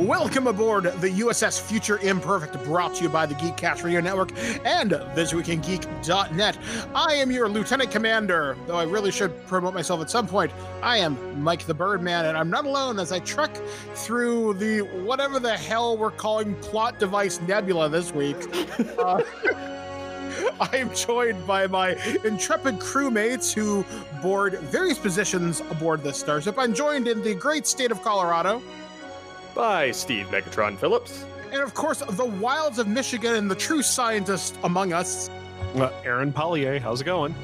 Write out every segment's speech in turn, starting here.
Welcome aboard the USS Future Imperfect, brought to you by the Geekcast Radio Network and ThisWeekInGeek.net. I am your Lieutenant Commander, though I really should promote myself at some point. I am Mike the Birdman, and I'm not alone as I trek through the whatever the hell we're calling plot device nebula this week. I am joined by my intrepid crewmates who board various positions aboard this starship. I'm joined in the great state of Colorado by Steve Megatron Phillips. And of course, the wilds of Michigan and the true scientist among us, Aaron Pollier. How's it going?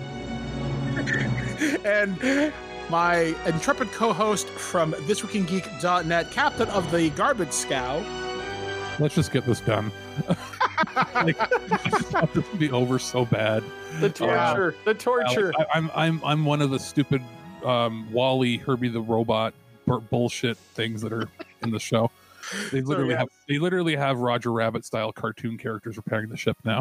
And my intrepid co-host from ThisWeekInGeek.net, captain of the Garbage Scow. Let's just get this done. I just want this to be over so bad. The torture. The torture. I'm one of the stupid Wall-E, Herbie the Robot bullshit things that are in the show. They literally have Roger Rabbit style cartoon characters repairing the ship now.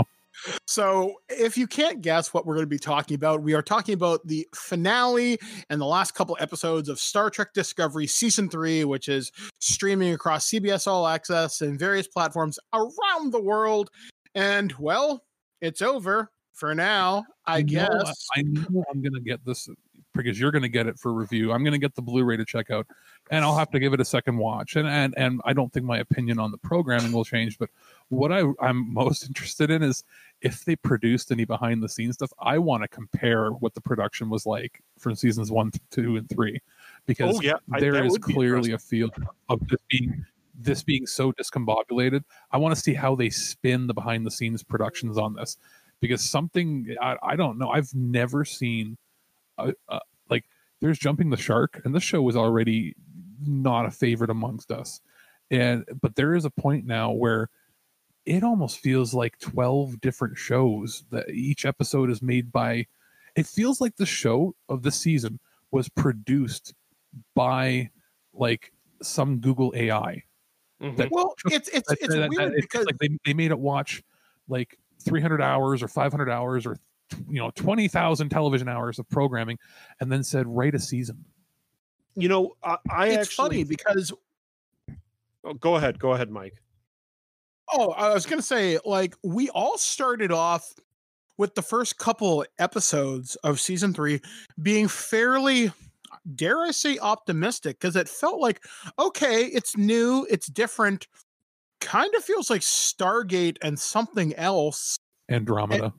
So if you can't guess what we're going to be talking about, we are talking about the finale and the last couple episodes of Star Trek Discovery Season 3, which is streaming across CBS All Access and various platforms around the world. And, well, it's over for now, I guess. I know I'm going to get this because you're going to get it for review. I'm going to get the Blu-ray to check out, and I'll have to give it a second watch. And I don't think my opinion on the programming will change, but what I'm most interested in is if they produced any behind-the-scenes stuff. I want to compare what the production was like from seasons 1, 2, and 3, because there is clearly a feel of this being so discombobulated. I want to see how they spin the behind-the-scenes productions on this, because something I don't know. I've never seen like there's Jumping the Shark, and this show was already not a favorite amongst us, but there is a point now where it almost feels like 12 different shows that each episode is made by. It feels like the show of this season was produced by like some Google AI. Mm-hmm. It's weird because like they made it watch like 300 hours or 500 hours or 20,000 television hours of programming, and then said write a season. It's actually funny because. Oh, go ahead, Mike. Oh, I was going to say, like, we all started off with the first couple episodes of season 3 being fairly, dare I say, optimistic, because it felt like, okay, it's new, it's different, kind of feels like Stargate and something else. Andromeda,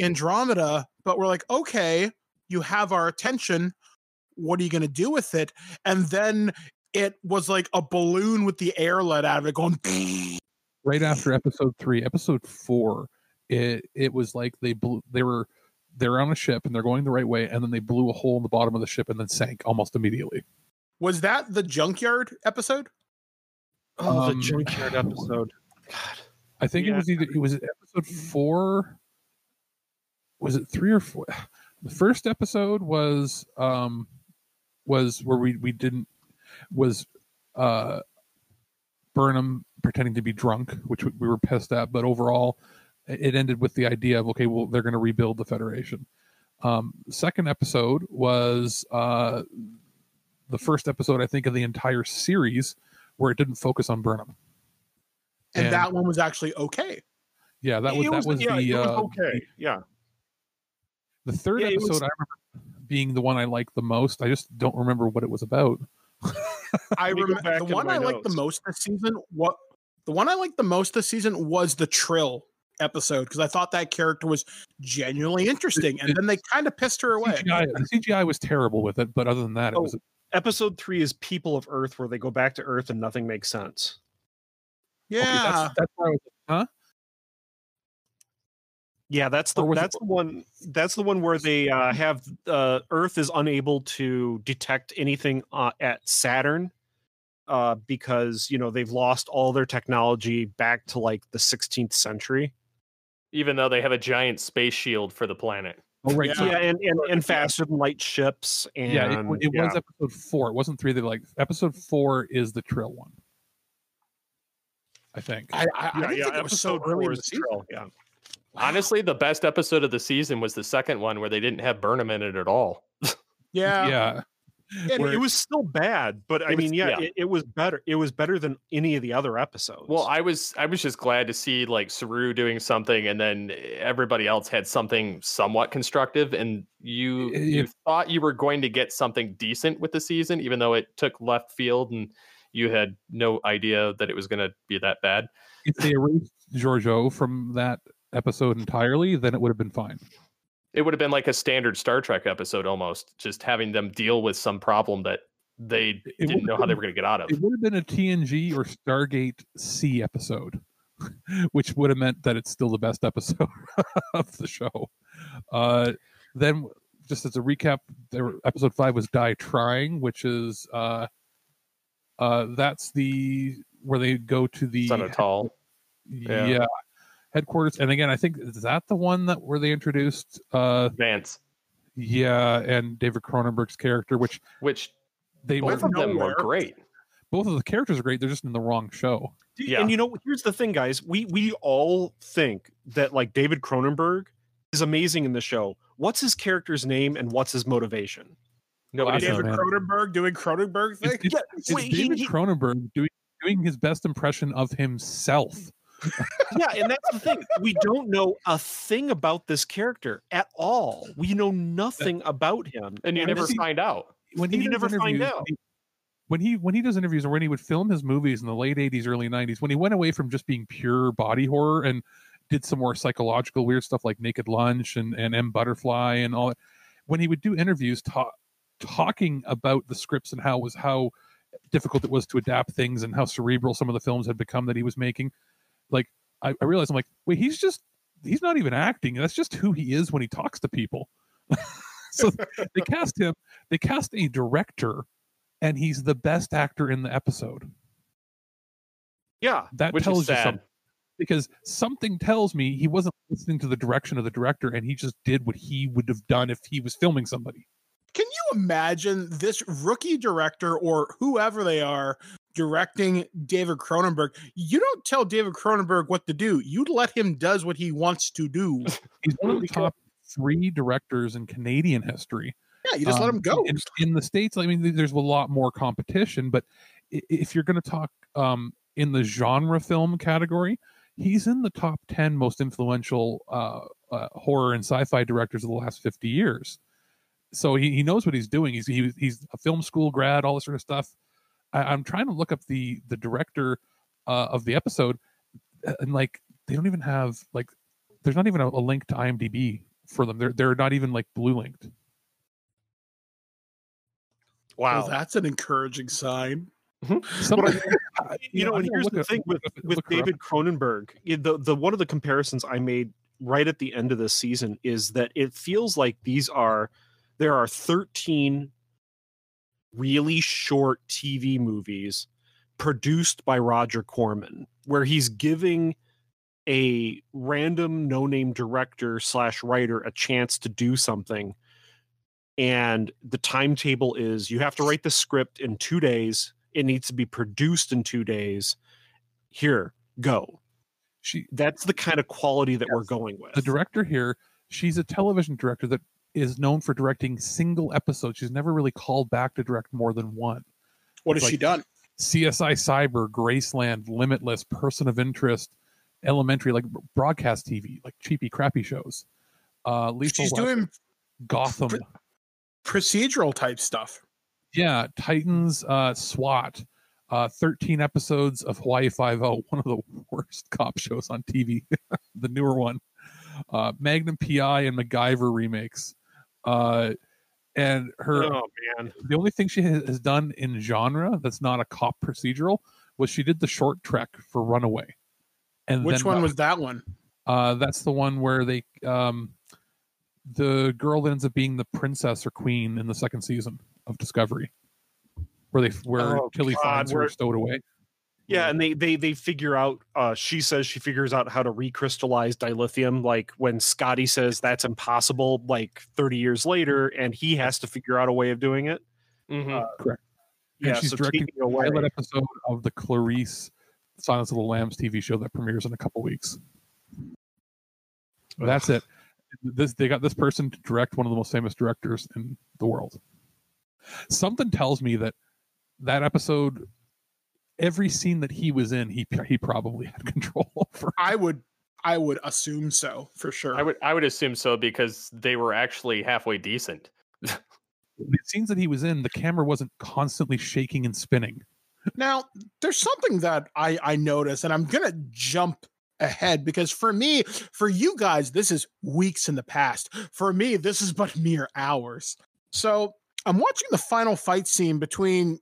but we're like, okay, you have our attention. What are you going to do with it? And then it was like a balloon with the air let out of it going. Right after episode 3, episode 4, it was like they were on a ship and they're going the right way, and then they blew a hole in the bottom of the ship and then sank almost immediately. Was that the junkyard episode? The junkyard episode. God, I think it was episode 4. Was it 3 or 4? The first episode was where we didn't was Burnham pretending to be drunk, which we were pissed at, but overall it ended with the idea of, okay, well, they're going to rebuild the Federation. Second episode was the first episode, I think, of the entire series where it didn't focus on Burnham. And that one was actually okay. Yeah, that was okay. Yeah. The third episode I remember being the one I liked the most. I just don't remember what it was about. I remember the one I liked the most this season. The one I liked the most this season was the Trill episode, because I thought that character was genuinely interesting, and then they kind of pissed her away. The CGI was terrible with it, but other than that, it was. Episode 3 is People of Earth, where they go back to Earth and nothing makes sense. Yeah, okay, that's where I was. Huh? Yeah, that's the one. That's the one where they have Earth is unable to detect anything at Saturn because they've lost all their technology back to like the 16th century. Even though they have a giant space shield for the planet. Oh right, and faster than light ships. And it was episode 4. It wasn't 3. They episode 4 is the Trill one. I think. I think it was so early in the season. Trill, yeah. Honestly, the best episode of the season was the second one where they didn't have Burnham in it at all. Yeah. And Where- it was still bad, but I mean, it was better. It was better than any of the other episodes. Well, I was just glad to see like Saru doing something, and then everybody else had something somewhat constructive, and you thought you were going to get something decent with the season, even though it took left field and you had no idea that it was going to be that bad. If they erased Georgiou from that episode entirely, then it would have been fine. It would have been like a standard Star Trek episode almost, just having them deal with some problem that they didn't know how they were going to get out of. It would have been a TNG or Stargate C episode, which would have meant that it's still the best episode of the show. Then, just as a recap, episode 5 was Die Trying, which is that's where they go to the Sanatal. Yeah. Headquarters. And again, I think, is that the one where they introduced Vance? Yeah, and David Cronenberg's character, which they both of them were great. Both of the characters are great. They're just in the wrong show. Yeah. And here's the thing, guys. We all think that like David Cronenberg is amazing in the show. What's his character's name and what's his motivation? David Cronenberg doing Cronenberg thing? It's David Cronenberg doing his best impression of himself. Yeah, and that's the thing. We don't know a thing about this character at all. We know nothing about him. And you never find out. When he does interviews, or when he would film his movies in the late 80s, early 90s, when he went away from just being pure body horror and did some more psychological weird stuff like Naked Lunch and M. Butterfly and all that, when he would do interviews talking about the scripts and how difficult it was to adapt things and how cerebral some of the films had become that he was making, like I realized, I'm like, wait, he's not even acting. That's just who he is when he talks to people. So they cast a director, and he's the best actor in the episode. Yeah, that tells you something. Because something tells me he wasn't listening to the direction of the director, and he just did what he would have done if he was filming somebody. Can you imagine this rookie director or whoever they are directing David Cronenberg? You don't tell David Cronenberg what to do. You let him does what he wants to do. He's one of the top 3 directors in Canadian history. Yeah, you just let him go. In the States, I mean, there's a lot more competition, but if you're going to talk in the genre film category, he's in the top 10 most influential horror and sci-fi directors of the last 50 years. So he knows what he's doing. He's a film school grad, all this sort of stuff. I'm trying to look up the director of the episode, and like they don't even have like there's not even a link to IMDb for them. They're not even like blue linked. Wow, well, that's an encouraging sign. And here's the thing with David Cronenberg. The one of the comparisons I made right at the end of this season is that it feels like there are 13 really short TV movies produced by Roger Corman, where he's giving a random no-name director / writer a chance to do something. And the timetable is you have to write the script in 2 days. It needs to be produced in 2 days. Here, go. That's the kind of quality that we're going with. The director here, she's a television director that is known for directing single episodes. She's never really called back to direct more than one. What has she done? CSI Cyber, Graceland, Limitless, Person of Interest, Elementary, like broadcast TV, like cheapy, crappy shows. She's doing Gotham. Procedural type stuff. Yeah, Titans, SWAT, 13 episodes of Hawaii Five-0, one of the worst cop shows on TV, the newer one. Magnum PI and MacGyver remakes. And the only thing she has done in genre that's not a cop procedural was she did the short trek for Runaway. And which one was that one? That's the one where they the girl that ends up being the princess or queen in the second season of Discovery, where Tilly finds her stowed away. Yeah, and they figure out. She says she figures out how to recrystallize dilithium. Like when Scotty says that's impossible, like 30 years later, and he has to figure out a way of doing it. Mm-hmm. Correct. And yeah, she's directing a pilot episode of the Clarice Silence of the Lambs TV show that premieres in a couple weeks. That's it. They got this person to direct one of the most famous directors in the world. Something tells me that episode, every scene that he was in, he probably had control over. I would assume so, for sure. I would assume so, because they were actually halfway decent. The scenes that he was in, the camera wasn't constantly shaking and spinning. Now, there's something that I noticed, and I'm going to jump ahead, because for you guys, this is weeks in the past. For me, this is but mere hours. So I'm watching the final fight scene between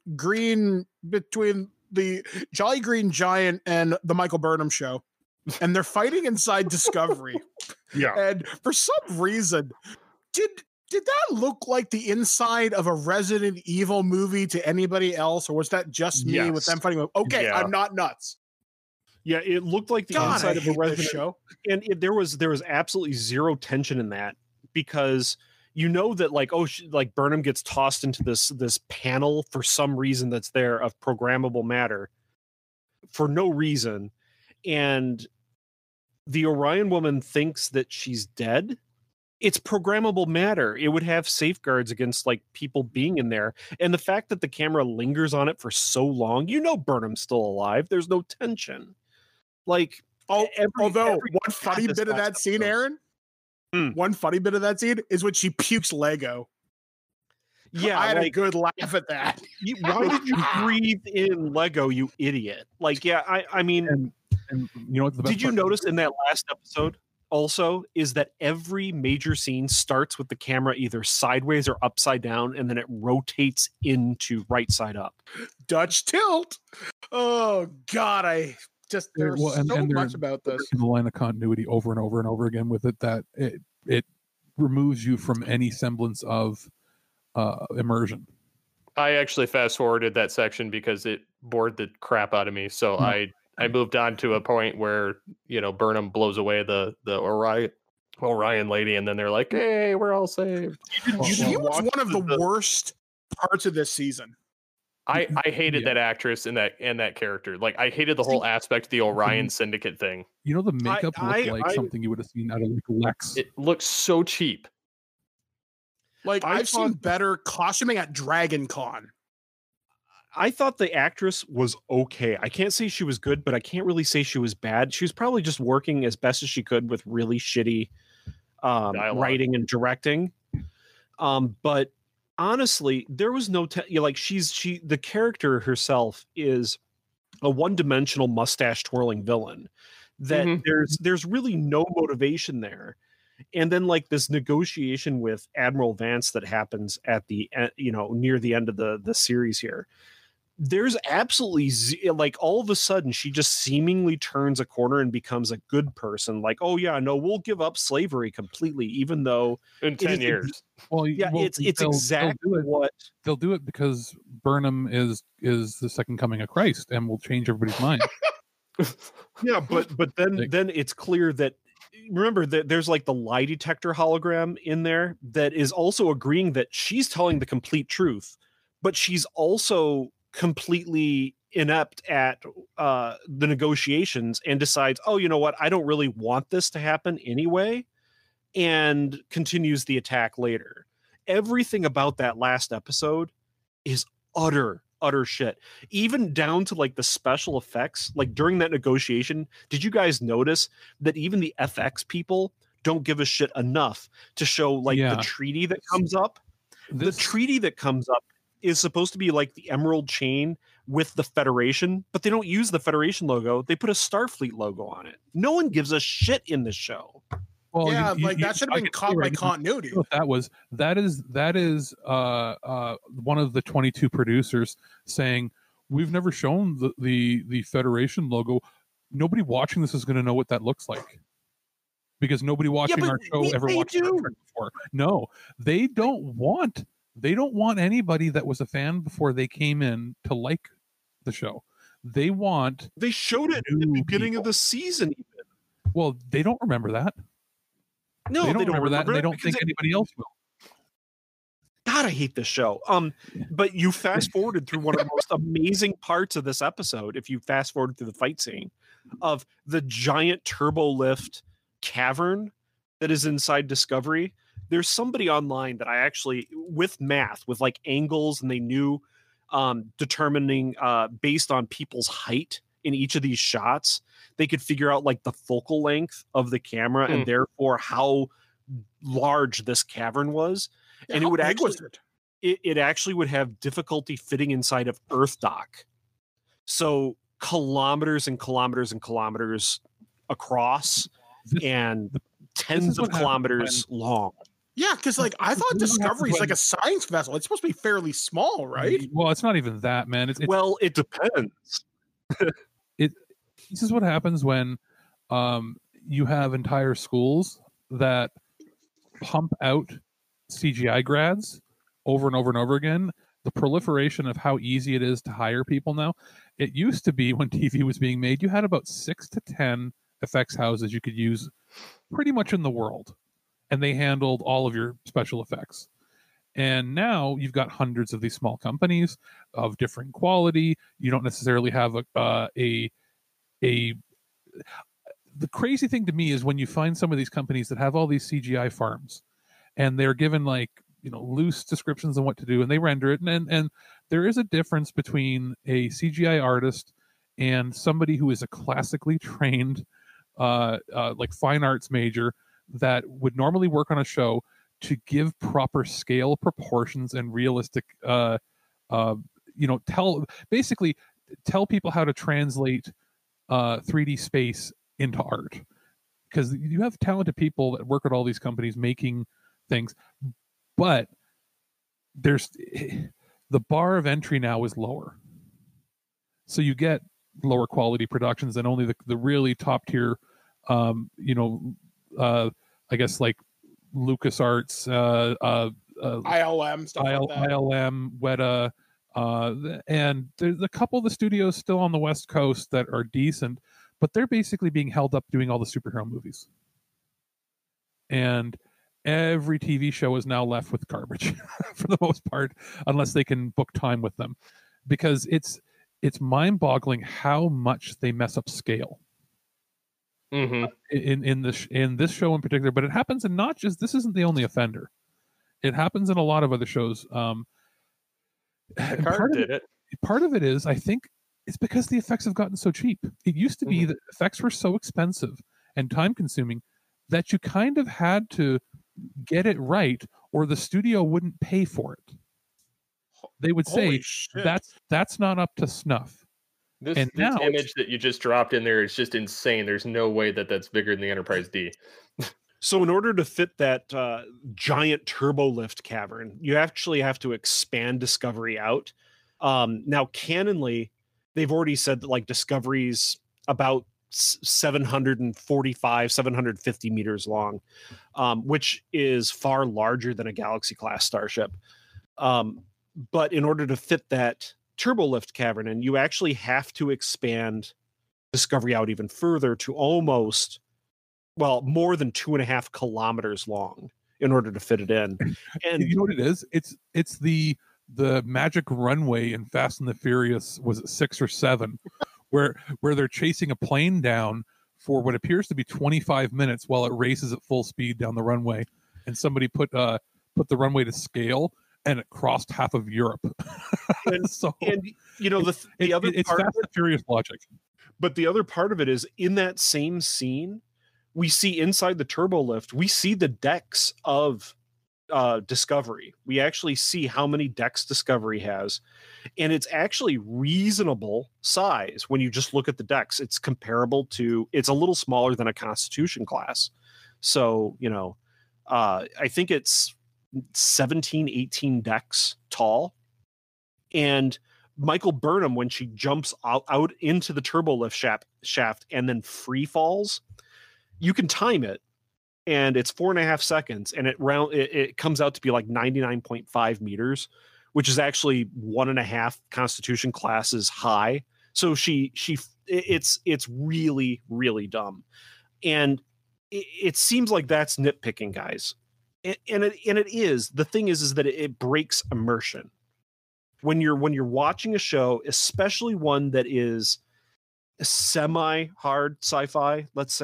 the Jolly Green Giant and the Michael Burnham Show, and they're fighting inside Discovery. Yeah. And for some reason, did that look like the inside of a Resident Evil movie to anybody else, or was that just me with them fighting? Okay, yeah. I'm not nuts. Yeah, it looked like the inside of a Resident show, and there was absolutely zero tension in that, because you know that like Burnham gets tossed into this panel for some reason that's there of programmable matter for no reason, and the Orion woman thinks that she's dead. It's programmable matter. It would have safeguards against like people being in there. And the fact that the camera lingers on it for so long, Burnham's still alive. There's no tension. Like, one funny bit of that scene, Aaron, one funny bit of that scene is when she pukes Lego. Yeah, I had a good laugh at that. Why did you breathe in Lego, you idiot? Like, yeah, I mean, and you know what the best did you notice in that last episode also is that every major scene starts with the camera either sideways or upside down, and then it rotates into right side up. Dutch tilt. Oh God, there's so much about this. The line of continuity over and over and over again with it, that it removes you from any semblance of immersion. I actually fast forwarded that section because it bored the crap out of me. So I moved on to a point where, Burnham blows away the Orion lady, and then they're like, "Hey, we're all saved." She was one of the worst parts of this season. I hated that actress and that character. Like, I hated the whole aspect of the Orion Syndicate thing. The makeup looked like something you would have seen out of like Lex. It looks so cheap. Like, I've seen better costuming at Dragon Con. I thought the actress was okay. I can't say she was good, but I can't really say she was bad. She was probably just working as best as she could with really shitty writing and directing. But honestly, there was no the character herself is a one-dimensional mustache twirling villain that there's really no motivation there. And then like this negotiation with Admiral Vance that happens at the near the end of the series here. There's absolutely like all of a sudden she just seemingly turns a corner and becomes a good person. Like, oh yeah, no, we'll give up slavery completely, even though in 10 years. It's exactly what they'll do it, because Burnham is the second coming of Christ and will change everybody's mind. Yeah, but then it's clear that, remember that there's like the lie detector hologram in there that is also agreeing that she's telling the complete truth, but she's also completely inept at the negotiations and decides, oh, you know what, I don't really want this to happen anyway, and continues the attack later. Everything about that last episode is utter shit, even down to like the special effects. Like during that negotiation, did you guys notice that even the FX people don't give a shit enough to show like the treaty that comes up? The treaty that comes up is supposed to be like the Emerald Chain with the Federation, but they don't use the Federation logo. They put a Starfleet logo on it. No one gives a shit in this show. Well, yeah, that should have been caught by continuity. That is one of the 22 producers saying, we've never shown the Federation logo. Nobody watching this is going to know what that looks like, because nobody watching our show ever watched Star Trek before. No, they don't want anybody that was a fan before they came in to like the show. They showed it at the beginning of the season. Well, they don't remember that. No, they don't remember that. And they don't think anybody else will. God, I hate this show. But you fast forwarded through one of the most amazing parts of this episode. If you fast forward through the fight scene of the giant turbo lift cavern that is inside Discovery, there's somebody online that I actually, with math, with like angles, and they knew determining based on people's height in each of these shots, they could figure out like the focal length of the camera and therefore how large this cavern was. Yeah, and it would actually, it actually would have difficulty fitting inside of Earth dock. So kilometers and kilometers and kilometers across and tens of kilometers long. Yeah, because like I thought Discovery is like a science vessel. It's supposed to be fairly small, right? Well, it's not even that, man. Well, it depends. This is what happens when you have entire schools that pump out CGI grads over and over and over again. The proliferation of how easy it is to hire people now. It used to be when TV was being made, you had about 6 to 10 effects houses you could use pretty much in the world, and they handled all of your special effects. And now you've got hundreds of these small companies of different quality. You don't necessarily have the crazy thing to me is when you find some of these companies that have all these CGI farms, and they're given like, loose descriptions on what to do, and they render it. And there is a difference between a CGI artist and somebody who is a classically trained, like fine arts major that would normally work on a show to give proper scale, proportions, and realistic, tell people how to translate 3D space into art. Because you have talented people that work at all these companies making things, but there's the bar of entry now is lower. So you get lower quality productions than only the really top tier, I guess like LucasArts, ILM stuff like that. ILM, Weta, and there's a couple of the studios still on the West Coast that are decent, but they're basically being held up doing all the superhero movies. And every TV show is now left with garbage for the most part, unless they can book time with them, because it's mind-boggling how much they mess up scale. In this show in particular, but it happens in not just, this isn't the only offender. It happens in a lot of other shows. Part of it is, I think, it's because the effects have gotten so cheap. It used to be that effects were so expensive and time-consuming that you kind of had to get it right, or the studio wouldn't pay for it. They would say that's not up to snuff. This image that you just dropped in there is just insane. There's no way that's bigger than the Enterprise D. So in order to fit that giant turbolift cavern, you actually have to expand Discovery out. Now, canonly, they've already said that like Discovery's about 750 meters long, which is far larger than a Galaxy class starship. But in order to fit that turbolift cavern, and you actually have to expand Discovery out even further to almost, more than 2.5 kilometers long in order to fit it in. And you know what it is? It's the magic runway in Fast and the Furious, was it 6 or 7, where they're chasing a plane down for what appears to be 25 minutes while it races at full speed down the runway, and somebody put the runway to scale, and it crossed half of Europe. And the other it's part Fast and Furious logic. But the other part of it is, in that same scene, we see inside the turbolift, we see the decks of Discovery. We actually see how many decks Discovery has, and it's actually reasonable size when you just look at the decks. It's comparable to, it's a little smaller than a Constitution class. So, I think it's 17, 18 decks tall. And Michael Burnham, when she jumps out into the turbolift shaft and then free falls, you can time it, and it's 4.5 seconds, and it comes out to be like 99.5 meters, which is actually 1.5 Constitution classes high. So it's really, really dumb. And it seems like that's nitpicking, guys. And it is. The thing is that it breaks immersion. When you're watching a show, especially one that is semi-hard sci-fi, let's say,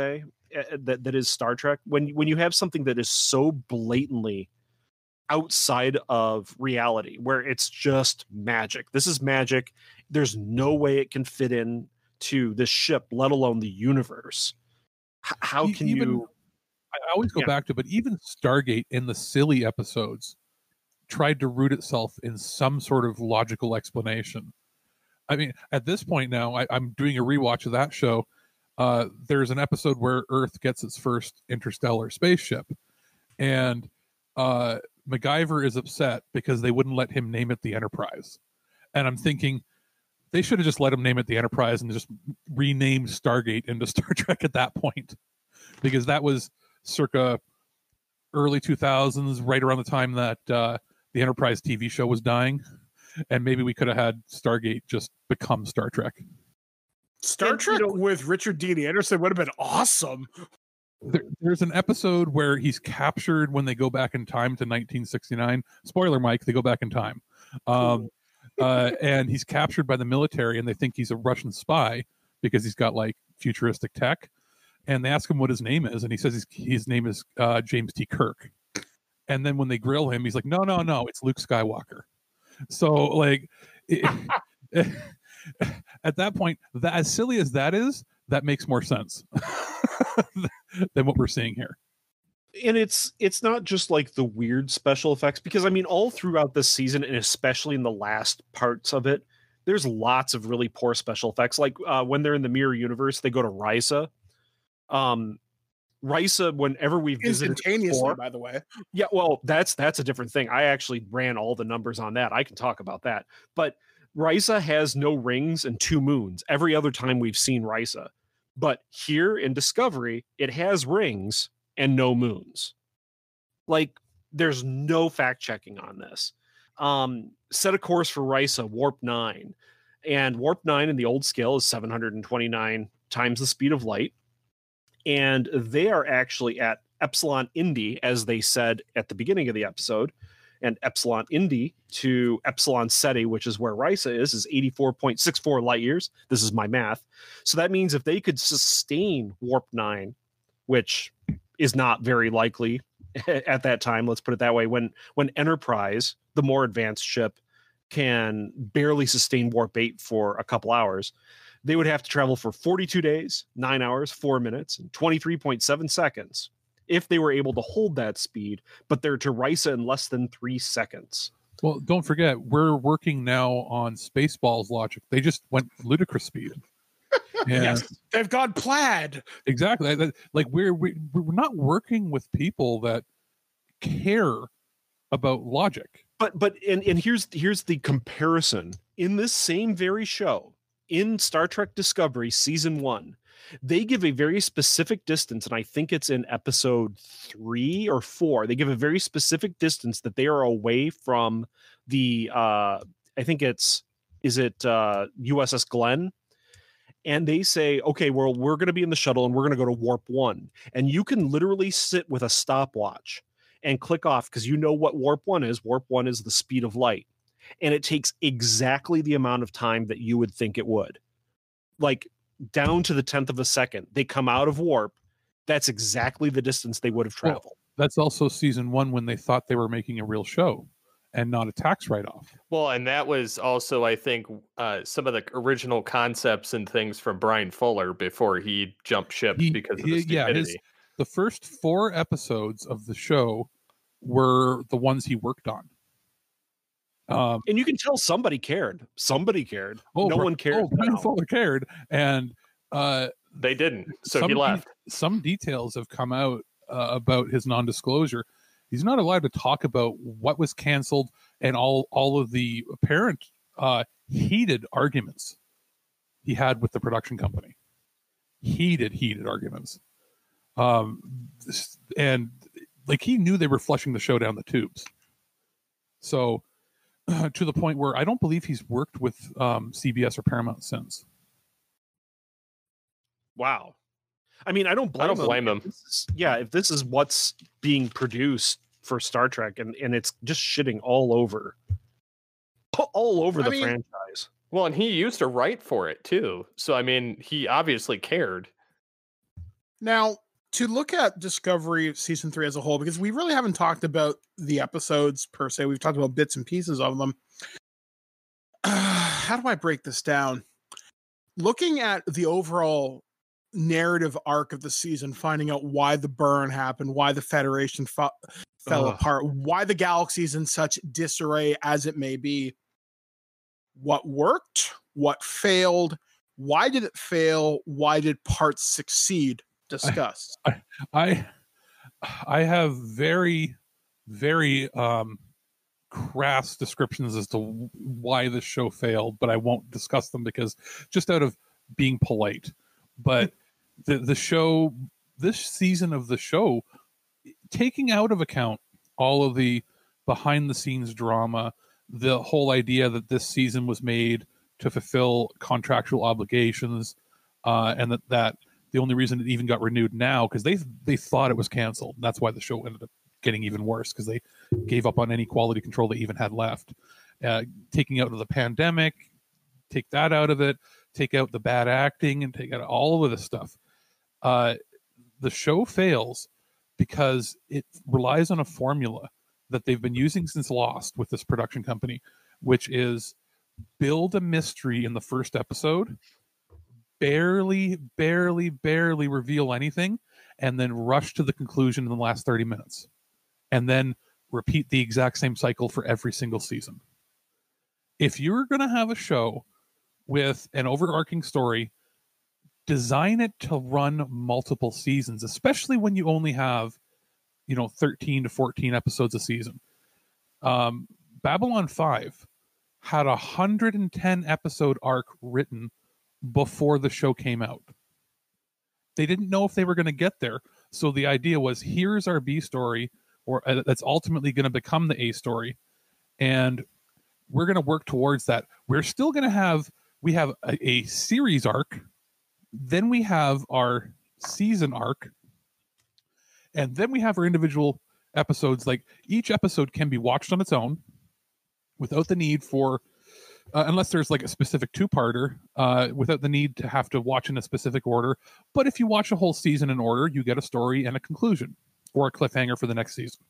that is Star Trek. When you have something that is so blatantly outside of reality, where it's just magic. This is magic. There's no way it can fit in to this ship, let alone the universe. How can you? I always go back to, but even Stargate in the silly episodes tried to root itself in some sort of logical explanation. I mean, at this point now, I'm doing a rewatch of that show. There's an episode where Earth gets its first interstellar spaceship, and MacGyver is upset because they wouldn't let him name it the Enterprise. And I'm thinking they should have just let him name it the Enterprise and just renamed Stargate into Star Trek at that point, because that was circa early 2000s, right around the time that the Enterprise TV show was dying. And maybe we could have had Stargate just become Star Trek. Star Trek with Richard Dean Anderson would have been awesome. There's an episode where he's captured when they go back in time to 1969. Spoiler, Mike, they go back in time. And he's captured by the military, and they think he's a Russian spy because he's got like futuristic tech. And they ask him what his name is, and he says his name is James T. Kirk. And then when they grill him, he's like, no, it's Luke Skywalker. So like at that point, as silly as that is, that makes more sense than what we're seeing here. And it's not just like the weird special effects, because I mean, all throughout this season, and especially in the last parts of it, there's lots of really poor special effects. Like when they're in the mirror universe, they go to Risa. Risa, whenever we've visited instantaneously, before, by the way. Yeah, well, that's a different thing. I actually ran all the numbers on that. I can talk about that. But Risa has no rings and 2 moons every other time we've seen Risa. But here in Discovery, it has rings and no moons. Like, there's no fact checking on this. Set a course for Risa, Warp 9. And Warp 9 in the old scale is 729 times the speed of light. And they are actually at Epsilon Indi, as they said at the beginning of the episode. And Epsilon Indi to Epsilon Ceti, which is where Risa is 84.64 light years. This is my math. So that means if they could sustain Warp 9, which is not very likely at that time, let's put it that way, when Enterprise, the more advanced ship, can barely sustain Warp 8 for a couple hours, they would have to travel for 42 days, 9 hours, 4 minutes, and 23.7 seconds if they were able to hold that speed, but they're to Risa in less than 3 seconds. Well, don't forget, we're working now on Spaceballs logic. They just went ludicrous speed. Yes, they've gone plaid. Exactly. Like we're not working with people that care about logic. But here's the comparison. In this same very show, in Star Trek Discovery Season 1, they give a very specific distance, and I think it's in episode 3 or 4. They give a very specific distance that they are away from the I think is it USS Glenn? And they say, okay, well, we're going to be in the shuttle and we're going to go to Warp 1. And you can literally sit with a stopwatch and click off, because you know what Warp 1 is. Warp 1 is the speed of light. And it takes exactly the amount of time that you would think it would. Like, down to the 10th of a second. They come out of warp. That's exactly the distance they would have traveled. Well, that's also Season 1 when they thought they were making a real show and not a tax write-off. Well, and that was also, I think, some of the original concepts and things from Brian Fuller before he jumped ship because of the stupidity. The first 4 episodes of the show were the ones he worked on. And you can tell somebody cared. Somebody cared. No one cared. Brian Fuller cared, and they didn't. So he left. Some details have come out about his non-disclosure. He's not allowed to talk about what was canceled and all of the apparent heated arguments he had with the production company. Heated arguments. And like, he knew they were flushing the show down the tubes. So to the point where I don't believe he's worked with CBS or Paramount since. Wow. I mean, I don't blame him. If this is what's being produced for Star Trek, and it's just shitting all over the franchise. Well, and he used to write for it too. So, I mean, he obviously cared. Now, To look at Discovery season 3 as a whole, because we really haven't talked about the episodes per se, we've talked about bits and pieces of them. How do I break this down? Looking at the overall narrative arc of the season, finding out why the burn happened, why the Federation fell apart, why the galaxy's in such disarray as it may be, what worked, what failed, why did it fail, why did parts succeed? Discuss. I have very, very crass descriptions as to why this show failed, but I won't discuss them because just out of being polite. But the show, this season of the show, taking out of account all of the behind the scenes drama, the whole idea that this season was made to fulfill contractual obligations, and that the only reason it even got renewed now, because they thought it was canceled. That's why the show ended up getting even worse, because they gave up on any quality control they even had left. Taking out of the pandemic, take that out of it, take out the bad acting, and take out all of this stuff. The show fails because it relies on a formula that they've been using since Lost with this production company, which is build a mystery in the first episode, barely reveal anything, and then rush to the conclusion in the last 30 minutes. And then repeat the exact same cycle for every single season. If you're going to have a show with an overarching story, design it to run multiple seasons, especially when you only have, 13 to 14 episodes a season. Babylon 5 had a 110 episode arc written before the show came out. They didn't know if they were going to get there. So the idea was, here's our B story, or that's ultimately going to become the A story. And we're going to work towards that. We're still going to we have a series arc. Then we have our season arc. And then we have our individual episodes. Like, each episode can be watched on its own without the need for, unless there's like a specific two-parter, without the need to have to watch in a specific order. But if you watch a whole season in order, you get a story and a conclusion, or a cliffhanger for the next season.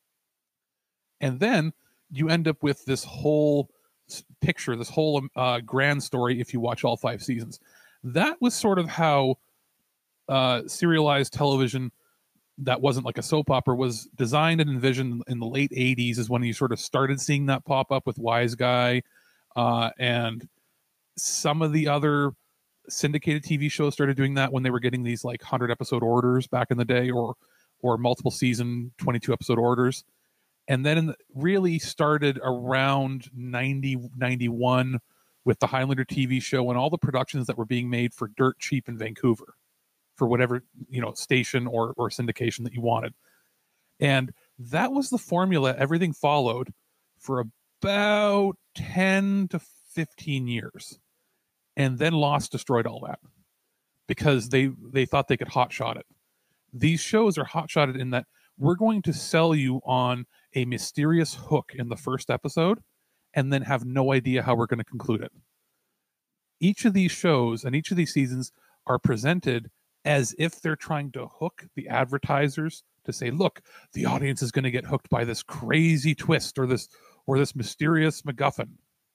And then you end up with this whole picture, this whole grand story if you watch all 5 seasons. That was sort of how serialized television that wasn't like a soap opera was designed and envisioned in the late 80s, is when you sort of started seeing that pop up with Wise Guy, and some of the other syndicated TV shows started doing that when they were getting these like 100 episode orders back in the day, or multiple season 22 episode orders. And then really started around 90, 91 with the Highlander TV show and all the productions that were being made for dirt cheap in Vancouver for whatever, station or syndication that you wanted. And that was the formula everything followed for about 10 to 15 years. And then Lost destroyed all that because they thought they could hotshot it. These shows are hotshotted in that we're going to sell you on a mysterious hook in the first episode and then have no idea how we're going to conclude it. Each of these shows and each of these seasons are presented as if they're trying to hook the advertisers to say, look, the audience is going to get hooked by this crazy twist or this mysterious MacGuffin.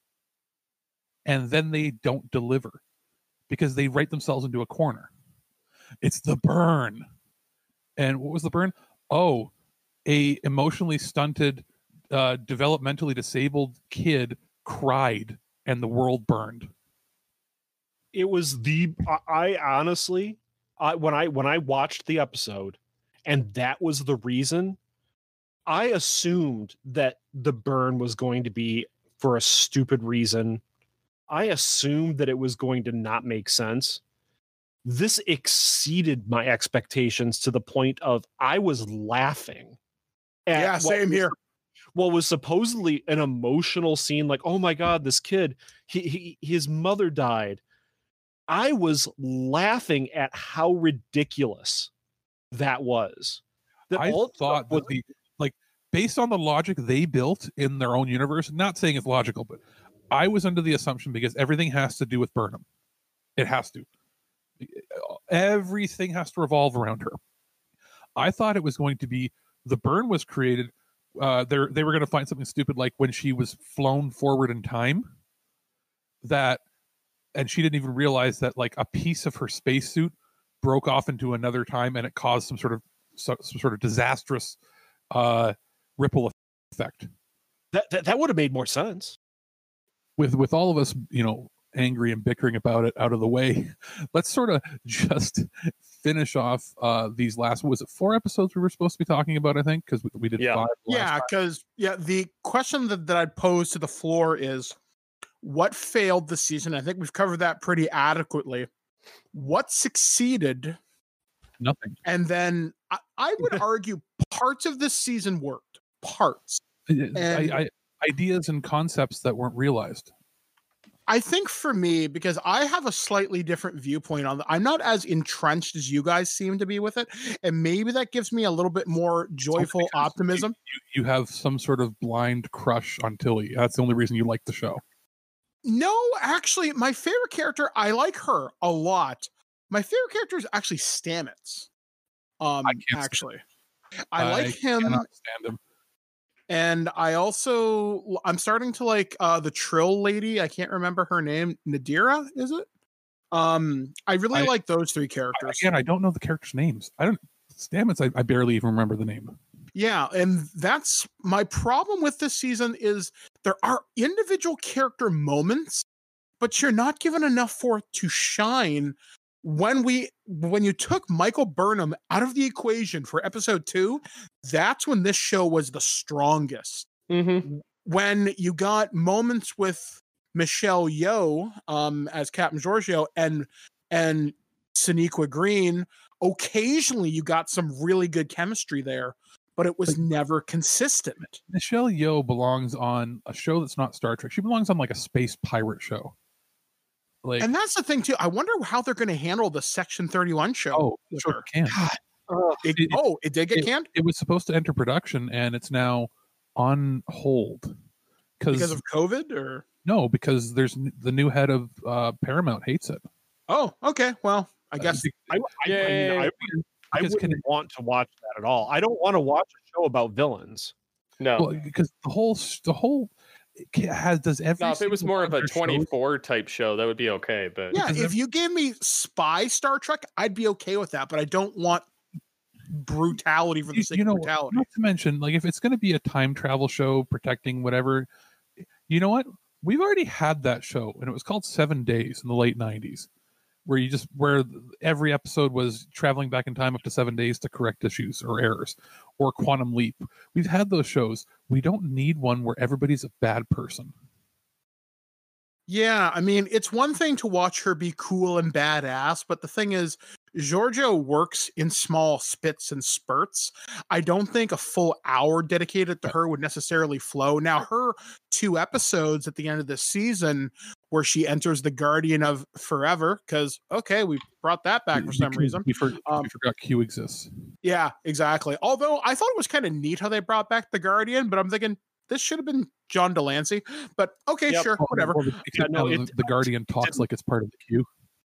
And then they don't deliver because they write themselves into a corner. It's the burn. And what was the burn? Oh, a emotionally stunted, developmentally disabled kid cried and the world burned. It was I honestly, when I watched the episode and that was the reason, I assumed that the burn was going to be for a stupid reason. I assumed that it was going to not make sense. This exceeded my expectations to the point of I was laughing at same here. What was supposedly an emotional scene, like, oh my God, this kid, his mother died. I was laughing at how ridiculous that was. I thought that based on the logic they built in their own universe, not saying it's logical, but I was under the assumption, because everything has to do with Burnham. It has to. Everything has to revolve around her. I thought it was going to be the burn was created. They were going to find something stupid like when she was flown forward in time, and she didn't even realize that like a piece of her spacesuit broke off into another time, and it caused some sort of disastrous ripple effect. That would have made more sense. With all of us, angry and bickering about it out of the way, let's sort of just finish off these last, was it 4 episodes we were supposed to be talking about, I think, because we did 5 because the question that I'd pose to the floor is, what failed this season? I think we've covered that pretty adequately. What succeeded? Nothing. And then I would argue parts of this season worked. Parts. Ideas and concepts that weren't realized. I think for me, because I have a slightly different viewpoint on that, I'm not as entrenched as you guys seem to be with it, and maybe that gives me a little bit more joyful optimism. You have some sort of blind crush on Tilly. That's the only reason you like the show. No, actually, my favorite character, I like her a lot. My favorite character is actually Stamets. I like him. Cannot stand him. And I'm starting to like the Trill lady. I can't remember her name. Nadira, is it? I really like those 3 characters. I don't know the characters' names. Stamets, I barely even remember the name. Yeah, and that's my problem with this season is there are individual character moments, but you're not given enough for it to shine. When you took Michael Burnham out of the equation for episode 2, that's when this show was the strongest. Mm-hmm. When you got moments with Michelle Yeoh as Captain Giorgio and Sonequa Green, occasionally you got some really good chemistry there, but it was never consistent. Michelle Yeoh belongs on a show that's not Star Trek. She belongs on like a space pirate show. And that's the thing too. I wonder how they're going to handle the Section 31 show. Oh, sure can. It did get canned? It was supposed to enter production, and it's now on hold because of COVID, or no? Because there's the new head of Paramount hates it. Oh, okay. Well, I guess I wouldn't want to watch that at all. I don't want to watch a show about villains. No, because the whole does every. No, if it was more of a 24 type show, that would be okay. But yeah, if you gave me spy Star Trek, I'd be okay with that. But I don't want brutality for the sake of brutality. Not to mention, like, if it's going to be a time travel show protecting whatever, you know what? We've already had that show, and it was called 7 Days in the late 90s, where every episode was traveling back in time up to 7 days to correct issues or errors, or Quantum Leap. We've had those shows. We don't need one where everybody's a bad person. Yeah, I mean, it's one thing to watch her be cool and badass, but the thing is, Giorgio works in small spits and spurts. I don't think a full hour dedicated to her would necessarily flow. Now, her 2 episodes at the end of this season where she enters the Guardian of Forever, because, okay, we brought that back for some reason. We forgot Q exists. Yeah, exactly. Although I thought it was kind of neat how they brought back the Guardian, but I'm thinking this should have been John Delancey. But okay, sure, whatever. The Guardian talks like it's part of the Q.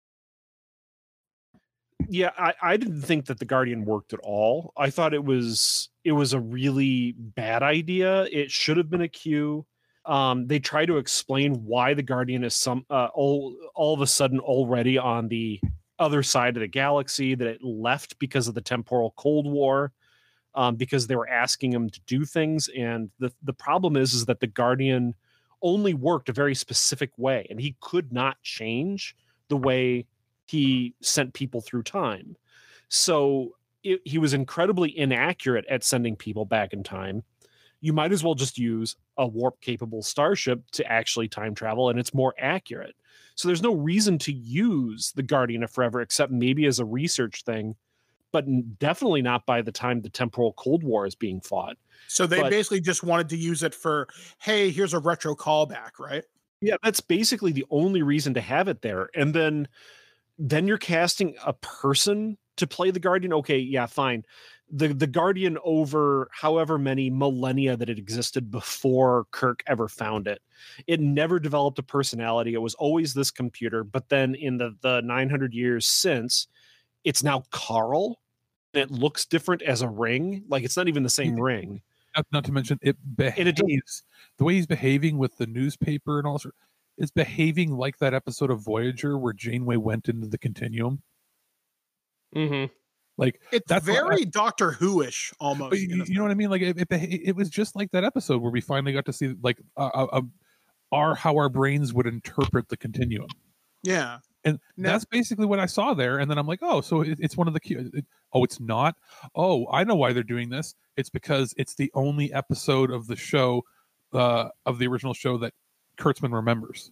Yeah, I didn't think that the Guardian worked at all. I thought it was a really bad idea. It should have been a Q. They try to explain why the Guardian is all of a sudden already on the other side of the galaxy, that it left because of the temporal Cold War, because they were asking him to do things. And the problem is that the Guardian only worked a very specific way, and he could not change the way he sent people through time. So he was incredibly inaccurate at sending people back in time. You might as well just use a warp-capable starship to actually time travel, and it's more accurate. So there's no reason to use the Guardian of Forever, except maybe as a research thing, but definitely not by the time the temporal Cold War is being fought. So they basically just wanted to use it for, hey, here's a retro callback, right? Yeah, that's basically the only reason to have it there. And then you're casting a person to play the Guardian. Okay, yeah, fine. The Guardian over however many millennia that it existed before Kirk ever found it. It never developed a personality. It was always this computer. But then in the 900 years since, it's now Carl. It looks different as a ring. Like it's not even the same ring. Not to mention it behaves the way he's behaving with the newspaper and all sorts. Is behaving like that episode of Voyager where Janeway went into the continuum. Mm-hmm. Like it's that's very Doctor Who-ish almost. You know what I mean? Like it was just like that episode where we finally got to see like how our brains would interpret the continuum. Yeah, and that's basically what I saw there. And then I'm like, oh, so it's one of the oh, it's not. Oh, I know why they're doing this. It's because it's the only episode of the show of the original show that Kurtzman remembers.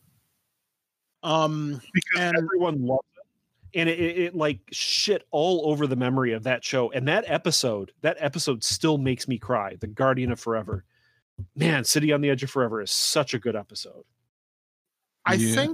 Because everyone loves it, and it like shit all over the memory of that show. And that episode still makes me cry. The Guardian of Forever, man, City on the Edge of Forever is such a good episode. I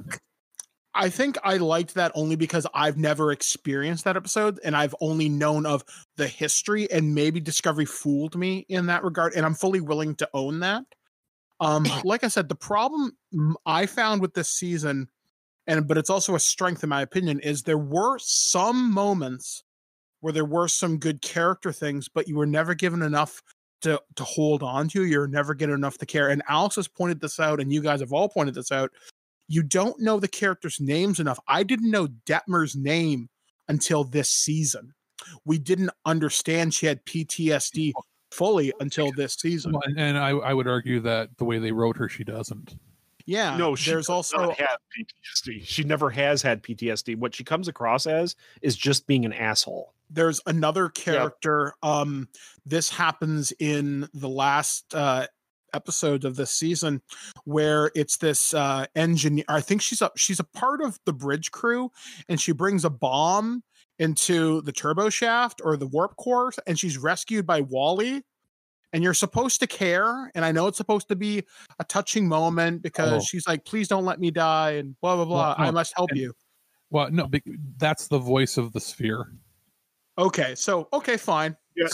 think I liked that only because I've never experienced that episode, and I've only known of the history, and maybe Discovery fooled me in that regard, and I'm fully willing to own that. Like I said, the problem I found with this season, but it's also a strength in my opinion, is there were some moments where there were some good character things, but you were never given enough to hold on to. You're never getting enough to care. And Alex has pointed this out, and you guys have all pointed this out. You don't know the characters' names enough. I didn't know Detmer's name until this season. We didn't understand she had PTSD fully until this season. Well, and I would argue that the way they wrote her, she doesn't. Yeah. No, there's also had PTSD. She never has had PTSD. What she comes across as is just being an asshole. There's another character. Yep. This happens in the last episode of this season where it's this engineer. I think she's a part of the bridge crew, and she brings a bomb into the turbo shaft or the warp core, and she's rescued by Wally, and you're supposed to care, and I know it's supposed to be a touching moment because she's like, please don't let me die, and blah blah blah. Well, no, I must help you. Well, no, that's the voice of the Sphere. Okay, fine. Yeah,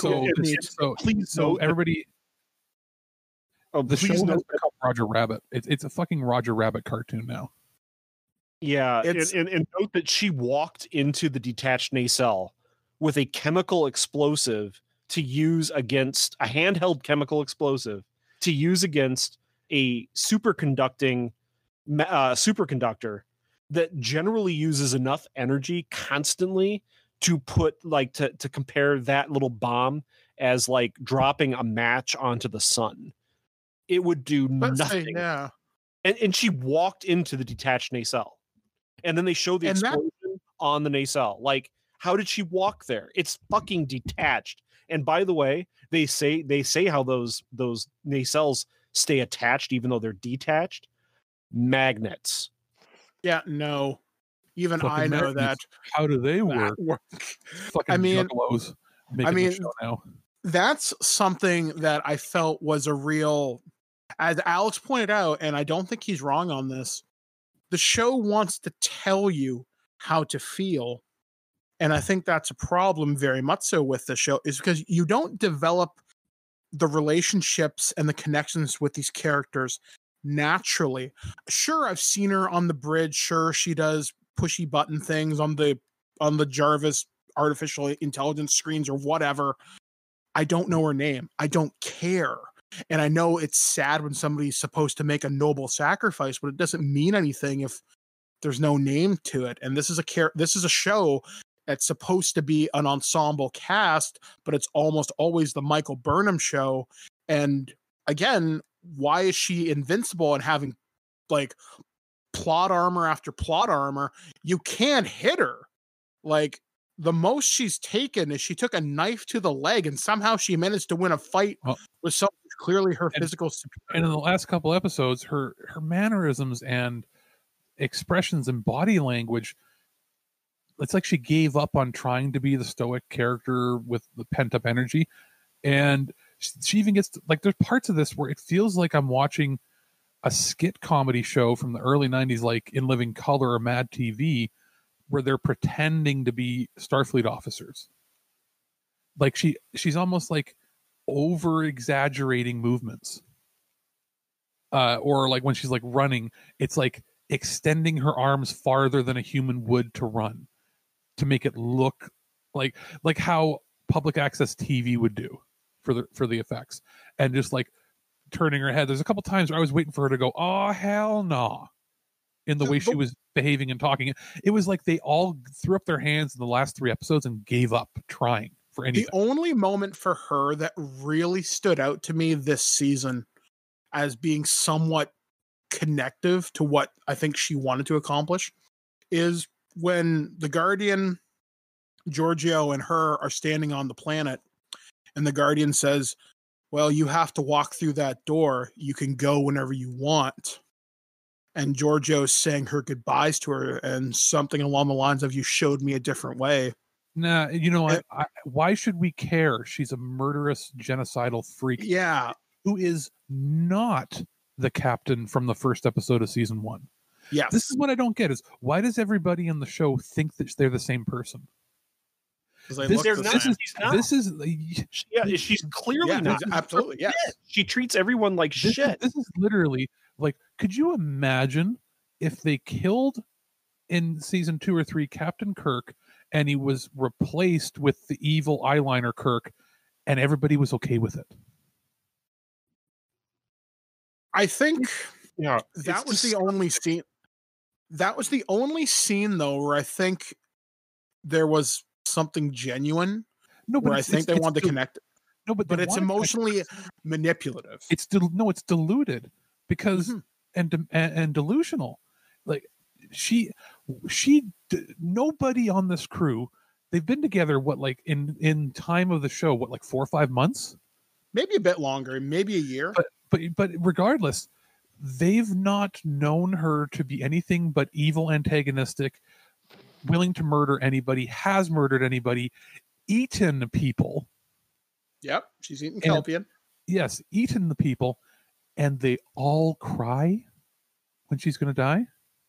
so everybody. The show has become Roger Rabbit. It's a fucking Roger Rabbit cartoon now. Yeah, and note that she walked into the detached nacelle with a chemical explosive to use against a handheld chemical explosive to use against a superconductor that generally uses enough energy constantly to put to compare that little bomb as like dropping a match onto the sun. It would do nothing. Yeah. And she walked into the detached nacelle. And then they show the explosion on the nacelle. Like, how did she walk there? It's fucking detached. And by the way, they say how those nacelles stay attached even though they're detached. Magnets. Yeah, no. Even I know that. How do they work? Fucking juggalos making the show now. That's something that I felt was a real, as Alex pointed out, and I don't think he's wrong on this, the show wants to tell you how to feel. And I think that's a problem very much so with the show, is because you don't develop the relationships and the connections with these characters naturally. Sure, I've seen her on the bridge. Sure, she does pushy button things on the Jarvis artificial intelligence screens or whatever. I don't know her name. I don't care. And I know it's sad when somebody's supposed to make a noble sacrifice, but it doesn't mean anything if there's no name to it. And this is a show that's supposed to be an ensemble cast, but it's almost always the Michael Burnham show. And again, why is she invincible and having like plot armor after plot armor? You can't hit her. Like, the most she's taken is she took a knife to the leg, and somehow she managed to win a fight with someone clearly her physical superiority. And in the last couple episodes, her mannerisms and expressions and body language, it's like she gave up on trying to be the stoic character with the pent up energy. And she even gets to, like, there's parts of this where it feels like I'm watching a skit comedy show from the early 90s, like In Living Color or Mad TV, where they're pretending to be Starfleet officers. Like she's almost like over exaggerating movements. Or like when she's like running, it's like extending her arms farther than a human would to run, to make it look like how public access TV would do for the effects, and just like turning her head. There's a couple times where I was waiting for her to go, "Oh hell no," in the way she was behaving and talking. It was like they all threw up their hands in the last 3 episodes and gave up trying for anything. The only moment for her that really stood out to me this season as being somewhat connective to what I think she wanted to accomplish is when the Guardian, Giorgio, and her are standing on the planet, and the Guardian says, "Well, you have to walk through that door. You can go whenever you want." And Giorgio's saying her goodbyes to her and something along the lines of, "You showed me a different way." Nah, you know, why should we care? She's a murderous, genocidal freak. Yeah. Who is not the captain from the first episode of season 1. Yes. This is what I don't get is why does everybody in the show think that they're the same person? She's clearly not. Absolutely, yes. She treats everyone like shit. This is literally like, could you imagine if they killed in season 2 or 3 Captain Kirk and he was replaced with the evil eyeliner Kirk and everybody was okay with it? I think that was the only scene. That was the only scene, though, where I think there was something genuine. No, but where I think they wanted to connect. No, but it's emotionally manipulative. It's diluted because and delusional. Like nobody on this crew. They've been together in time of the show 4 or 5 months, maybe a bit longer, maybe a year. But regardless, they've not known her to be anything but evil, antagonistic, willing to murder anybody, has murdered anybody, eaten people. Yep, she's eaten Kelpian. Yes, eaten the people, and they all cry when she's going to die.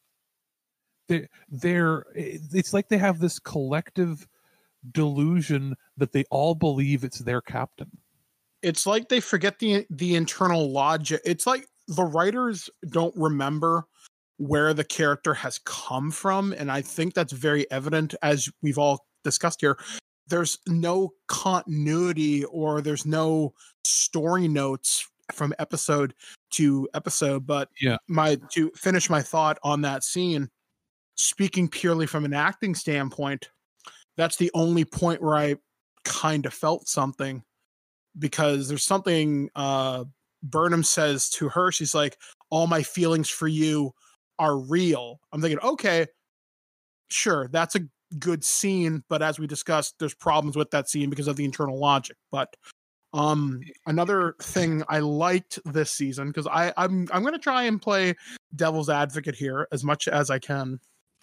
It's like they have this collective delusion that they all believe it's their captain. It's like they forget the internal logic. It's like the writers don't remember where the character has come from, and I think that's very evident as we've all discussed here. There's no continuity or there's no story notes from episode to episode. But to finish my thought on that scene, speaking purely from an acting standpoint, that's the only point where I kind of felt something, because there's something Burnham says to her. She's like, "All my feelings for you are real." I'm thinking, okay, sure, that's a good scene, but as we discussed, there's problems with that scene because of the internal logic. But another thing I liked this season, because I'm going to try and play devil's advocate here as much as I can,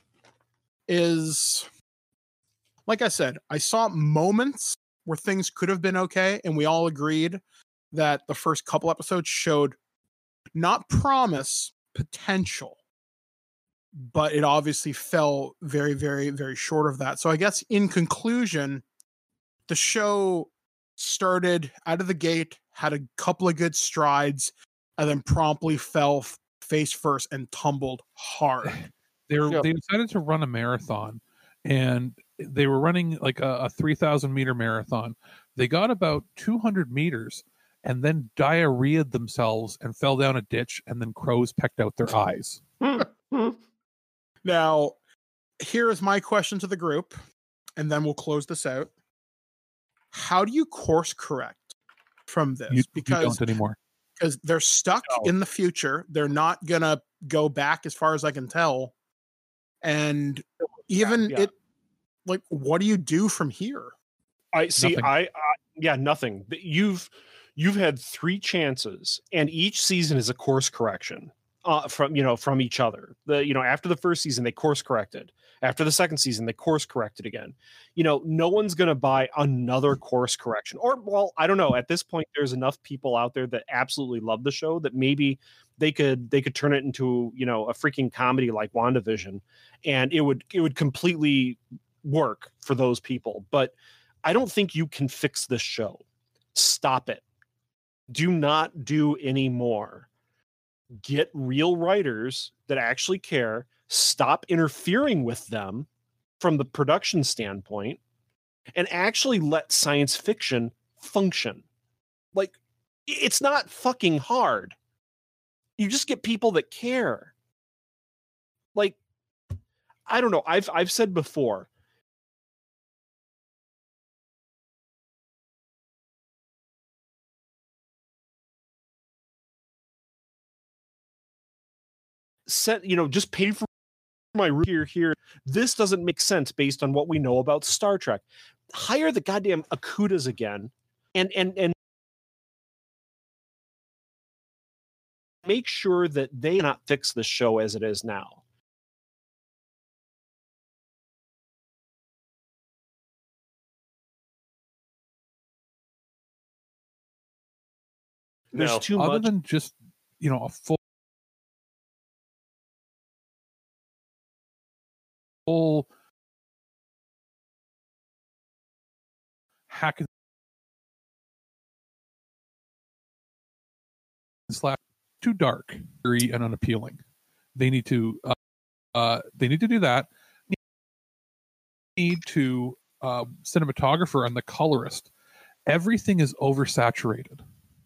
is, like I said, I saw moments where things could have been okay, and we all agreed that the first couple episodes showed not promise, potential, but it obviously fell very, very, very short of that. So I guess in conclusion, the show started out of the gate, had a couple of good strides, and then promptly fell face first and tumbled hard. They decided to run a marathon, and they were running like a 3,000 meter marathon. They got about 200 meters and then diarrheaed themselves and fell down a ditch, and then crows pecked out their eyes. Now, here is my question to the group, and then we'll close this out. How do you course correct from this? You don't anymore. Because they're stuck in the future. They're not going to go back as far as I can tell. And even what do you do from here? Nothing. You've had 3 chances, and each season is a course correction from each other. After the first season, they course corrected. After the second season, they course corrected again. No one's going to buy another course correction. Or, well, I don't know. At this point, there's enough people out there that absolutely love the show that maybe they could turn it into, a freaking comedy like WandaVision, and it would completely work for those people. But I don't think you can fix this show. Stop it. Do not do any more. Get real writers that actually care. Stop interfering with them from the production standpoint, and actually let science fiction function. Like, it's not fucking hard. You just get people that care. Like, I don't know. I've said before, just paid for my here. This doesn't make sense based on what we know about Star Trek. Hire the goddamn Akutas again, and make sure that they not fix the show as it is now. There's too much. Other than just, a full hack and slash, too dark and unappealing. They need to do that. Need to cinematographer and the colorist. Everything is oversaturated.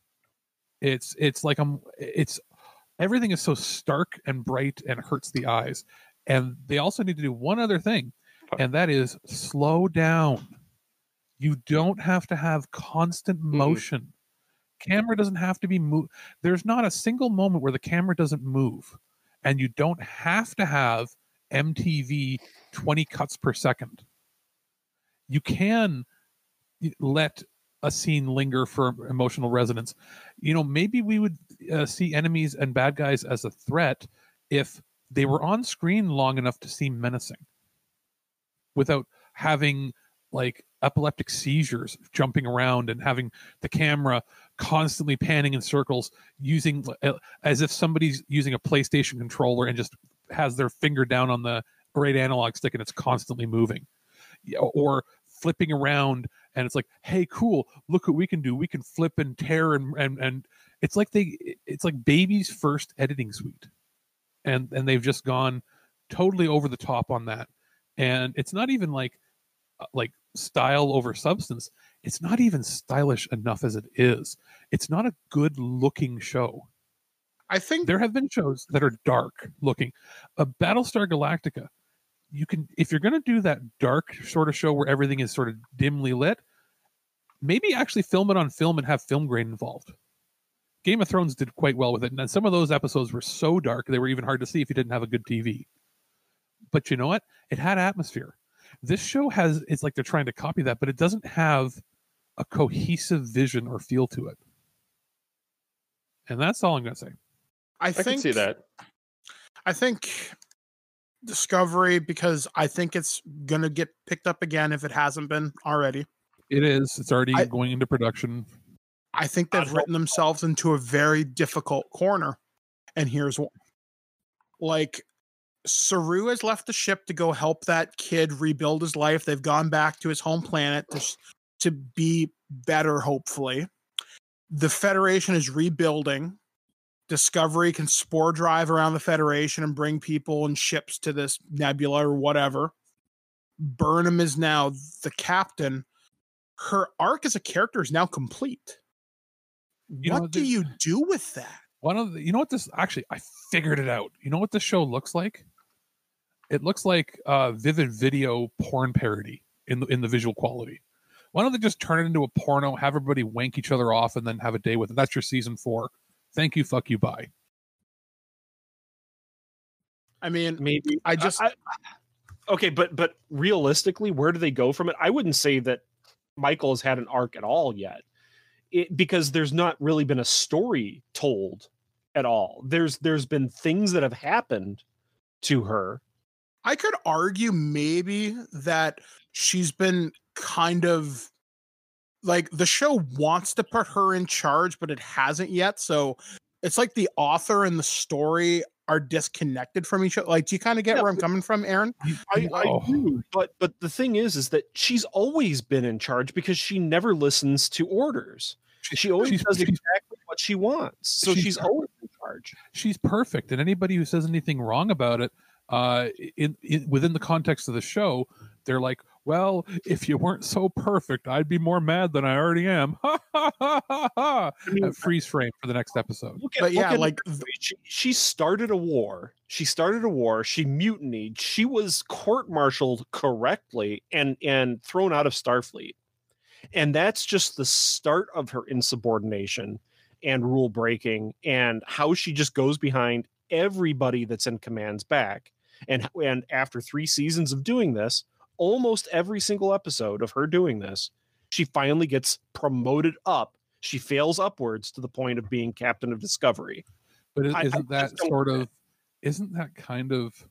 It's like everything is so stark and bright and hurts the eyes. And they also need to do one other thing, and that is slow down. You don't have to have constant motion. Camera doesn't have to be moved. There's not a single moment where the camera doesn't move, and you don't have to have MTV 20 cuts per second. You can let a scene linger for emotional resonance. Maybe we would see enemies and bad guys as a threat if they were on screen long enough to seem menacing without having like epileptic seizures, jumping around and having the camera constantly panning in circles, using as if somebody's using a PlayStation controller and just has their finger down on the right analog stick and it's constantly moving, or flipping around and it's like, hey, cool, look what we can do. We can flip and tear and it's like baby's first editing suite. And they've just gone totally over the top on that. And it's not even like style over substance. It's not even stylish enough as it is. It's not a good looking show. I think there have been shows that are dark looking. Battlestar Galactica, you can, if you're going to do that dark sort of show where everything is sort of dimly lit, maybe actually film it on film and have film grain involved. Game of Thrones did quite well with it, and some of those episodes were so dark they were even hard to see if you didn't have a good TV. But you know what? It had atmosphere. This show it's like they're trying to copy that, but it doesn't have a cohesive vision or feel to it. And that's all I'm going to say. I can see that. I think Discovery, because I think it's going to get picked up again if it hasn't been already. It is. It's already going into production. I think they've written themselves into a very difficult corner. And here's one. Like, Saru has left the ship to go help that kid rebuild his life. They've gone back to his home planet to be better, hopefully. The Federation is rebuilding. Discovery can spore drive around the Federation and bring people and ships to this nebula or whatever. Burnham is now the captain. Her arc as a character is now complete. What do you do with that? I figured it out. You know what this show looks like? It looks like Vivid Video porn parody in the visual quality. Why don't they just turn it into a porno, have everybody wank each other off, and then have a day with it? That's your season 4. Thank you, fuck you, bye. I mean, maybe okay, but realistically, where do they go from it? I wouldn't say that Michael has had an arc at all yet, because there's not really been a story told at all. There's been things that have happened to her. I could argue maybe that she's been kind of like, the show wants to put her in charge, but it hasn't yet. So it's like the author and the story are disconnected from each other. Like, do you kind of get where I'm coming from, Aaron? I do, but the thing is that she's always been in charge because she never listens to orders. She always does exactly what she wants. So she's always in charge. She's perfect, and anybody who says anything wrong about it, within the context of the show, they're like, Well, if you weren't so perfect, I'd be more mad than I already am. Ha ha ha ha ha. Freeze frame for the next episode. She started a war. She mutinied. She was court-martialed correctly and thrown out of Starfleet. And that's just the start of her insubordination and rule breaking, and how she just goes behind everybody that's in command's back. And after 3 seasons of doing this, almost every single episode of her doing this, she finally gets promoted up. She fails upwards to the point of being captain of Discovery. But isn't that kind of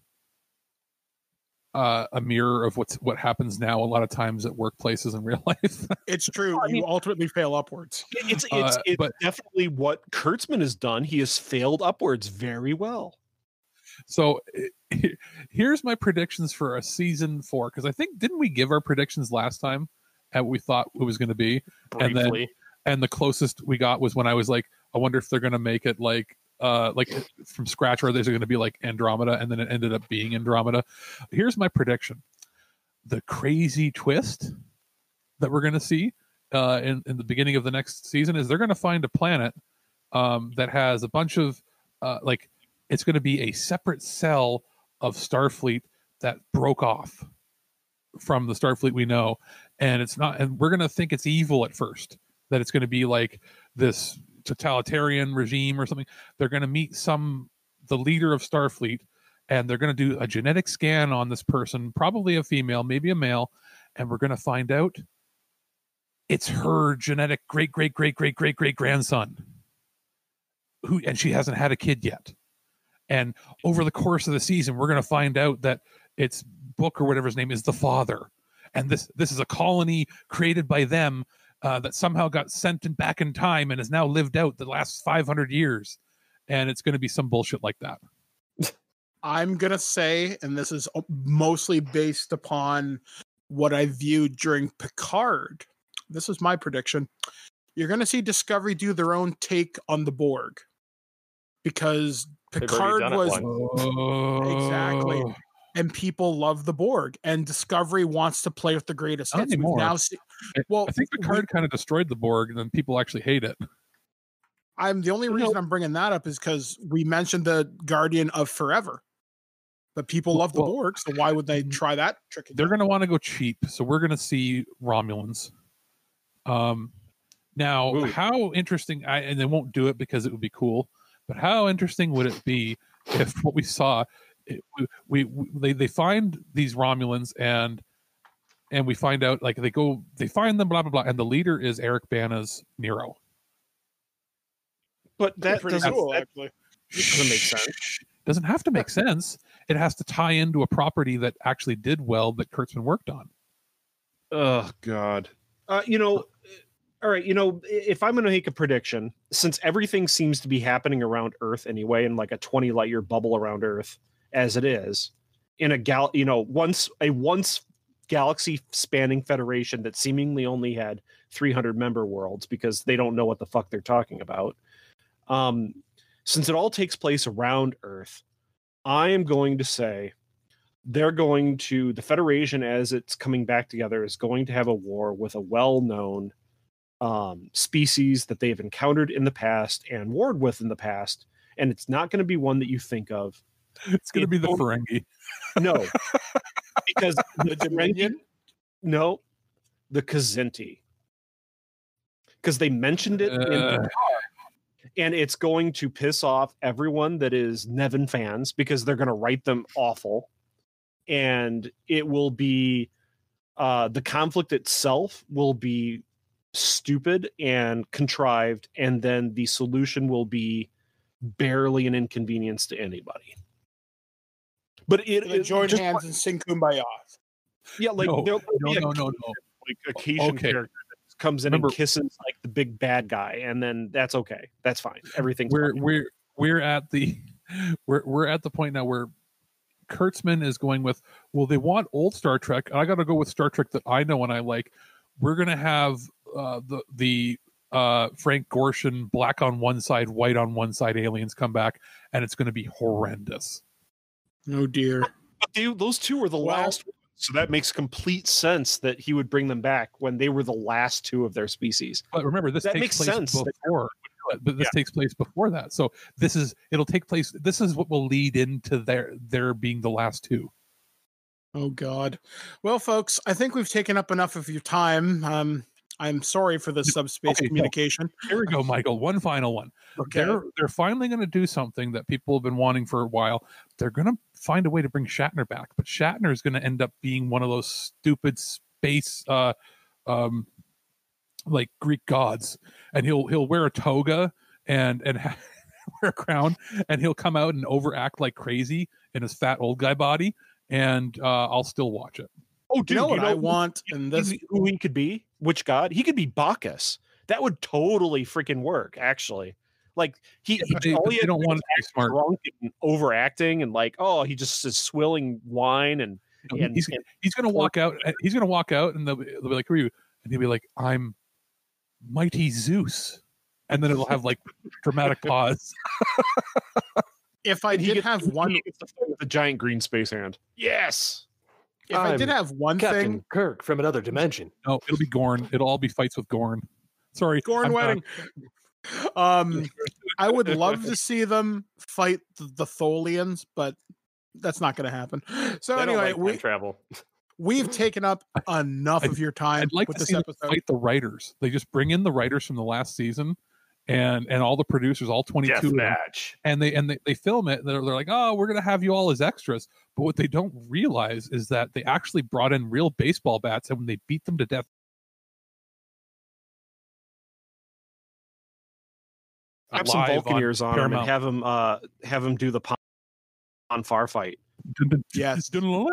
a mirror of what happens now a lot of times at workplaces in real life? It's true. You ultimately fail upwards. It's definitely what Kurtzman has done. He has failed upwards very well. So here's my predictions for a season 4, because I think, didn't we give our predictions last time at what we thought it was going to be? Briefly. And the closest we got was when I was like, I wonder if they're going to make it like from scratch, or there's going to be like Andromeda, and then it ended up being Andromeda. Here's my prediction. The crazy twist that we're going to see in the beginning of the next season is they're going to find a planet that has a bunch of it's going to be a separate cell of Starfleet that broke off from the Starfleet we know. And it's not, and we're going to think it's evil at first, that it's going to be like this totalitarian regime or something. They're going to meet the leader of Starfleet, and they're going to do a genetic scan on this person, probably a female, maybe a male. And we're going to find out it's her genetic great grandson, and she hasn't had a kid yet. And over the course of the season, we're going to find out that its Book, or whatever his name is, the father. And this is a colony created by them that somehow got sent back in time and has now lived out the last 500 years. And it's going to be some bullshit like that. I'm going to say, and this is mostly based upon what I viewed during Picard, this is my prediction. You're going to see Discovery do their own take on the Borg. Because Picard was exactly, and people love the Borg, and Discovery wants to play with the greatest hits. Now, I think Picard kind of destroyed the Borg, and then people actually hate it. The only reason I'm bringing that up is because we mentioned the Guardian of Forever, but people love the Borg, so why would they try that trick again? They're going to want to go cheap, so we're going to see Romulans. Now, how interesting? And they won't do it because it would be cool. But how interesting would it be if what we saw, they find these Romulans and we find out, like, they find them, blah blah blah, and the leader is Eric Bana's Nero. But that doesn't make sense. Doesn't have to make sense. It has to tie into a property that actually did well that Kurtzman worked on. Oh God, all right, if I'm going to make a prediction, since everything seems to be happening around Earth anyway, in like a 20 light year bubble around Earth, as it is, in a once galaxy spanning federation that seemingly only had 300 member worlds because they don't know what the fuck they're talking about. Since it all takes place around Earth, I am going to say the Federation, as it's coming back together, is going to have a war with a well-known species that they've encountered in the past and warred with in the past, and it's not going to be one that you think of. It's going to be the Ferengi. No, because the Dominion. No, the Kzinti, because they mentioned it in the and it's going to piss off everyone that is Nevin fans because they're going to write them awful, and it will be the conflict itself will be stupid and contrived, and then the solution will be barely an inconvenience to anybody. But it join hands and sing Kumbaya. Yeah, like no. Like a Cajun character that comes in and kisses like the big bad guy, and then that's okay. That's fine. Everything's we're at the point now where Kurtzman is going with, well, they want old Star Trek, and I got to go with Star Trek that I know and I like. We're gonna have the Frank Gorshin black on one side, white on one side aliens come back, and it's going to be horrendous. Oh dear! But those two are the last ones. So that makes complete sense that he would bring them back when they were the last two of their species. But remember, this takes place before. But this takes place before that, so it'll take place. This is what will lead into their being the last two. Oh God. Well, folks, I think we've taken up enough of your time. I'm sorry for the subspace communication. No. Here we go, Michael. One final one. Okay. They're finally going to do something that people have been wanting for a while. They're going to find a way to bring Shatner back, but Shatner is going to end up being one of those stupid space, like Greek gods, and he'll wear a toga and wear a crown, and he'll come out and overact like crazy in his fat old guy body, and I'll still watch it. Oh, dude, you know what I want in this? Who he could be? Which god? He could be Bacchus. That would totally freaking work, actually. Like they don't want to be smart, drunk and overacting, and like, oh, he just is swilling wine, and he's going to walk out. He's going to walk out, and they'll be like, "Who are you?" And he'll be like, "I'm mighty Zeus," and then it'll have like dramatic pause. If I did have one, the giant green space hand. Yes. If I did have one Captain thing, Kirk from another dimension. No, it'll be Gorn. It'll all be fights with Gorn. Sorry, Gorn wedding. I would love to see them fight the Tholians, but that's not going to happen. So anyway, we've taken up enough of your time. I'd like with to this see episode. them fight the writers. They just bring in the writers from the last season, and all the producers, all 22 Death of them, match. and they film it. They're like, oh, we're going to have you all as extras. But what they don't realize is that they actually brought in real baseball bats, and when they beat them to death, have some Vulcaneers on him and have him do the Pon Farr fight. Yes.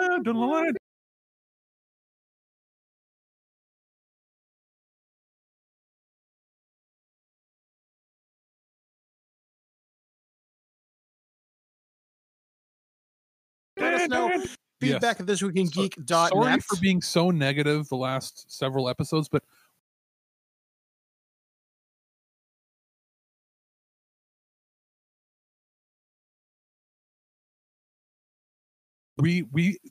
Let us know. Feedback at thisweekingeek.net. Sorry for being so negative the last several episodes, but we